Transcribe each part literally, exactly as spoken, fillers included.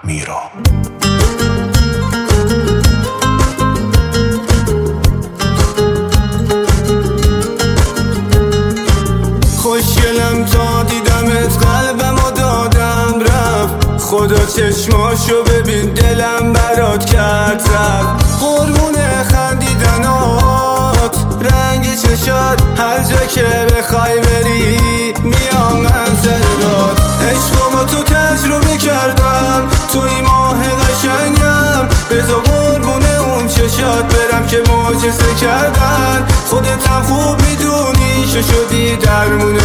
میرا. خوشگلم تا دیدمت قلبمو دادم رفت، خدا چشماشو ببین دلم برات کرد رفت. قربون خندیدنات رنگ چشات، هر جا که بخوای بری میام من سرات. عشقمو تو تجربه کردم، توی ماه قشنگم، بذار قربونه اون چشات برم که معجزه کردن. خودت هم خوب میدونی چه شدی درمون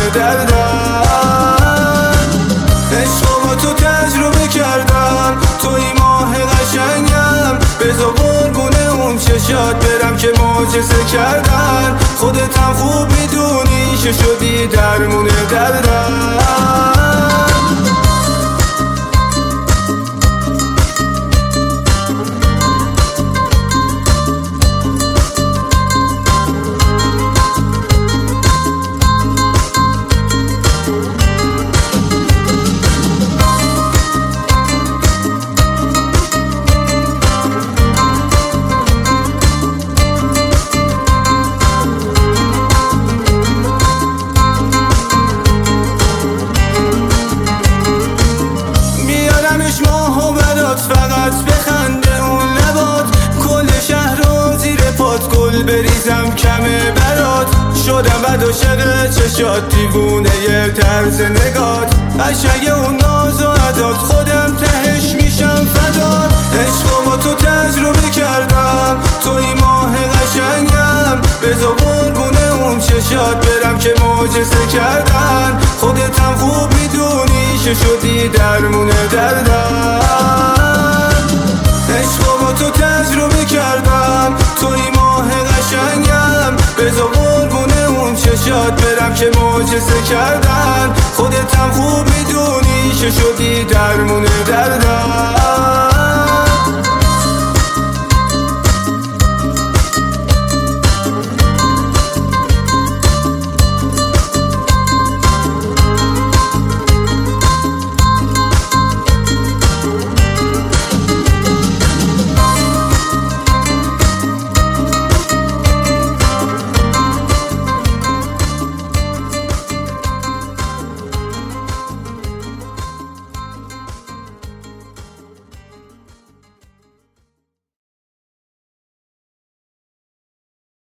دردم. عشقمو تو تجربه کردم، توی ماه قشنگم، بذار قربونه اون چشات برم که معجزه کردن. خودت هم خوب میدونی چه شدی درمون دردم. ماهو برات فقط بخنده اون لبات، کل شهر رو زیر پات گل بریزم کمه برات. شدم بد و شق چشات، دیوونه ی طرز نگات، قشنگ اون ناز و عدات، خودم تهش میشم فدات. عشقمو تو تجربه کردم، توی ماه قشنگم، بذار قربونه اون چشات برم که معجزه کردن. خودت هم خوب میدونی چه شدی درمون دردم. عشقمو تو تجربه کردم، توی ماه قشنگم، بذار قربونه اون چشات برم که معجزه کردن. خودت هم خوب میدونی چه شدی درمون دردم.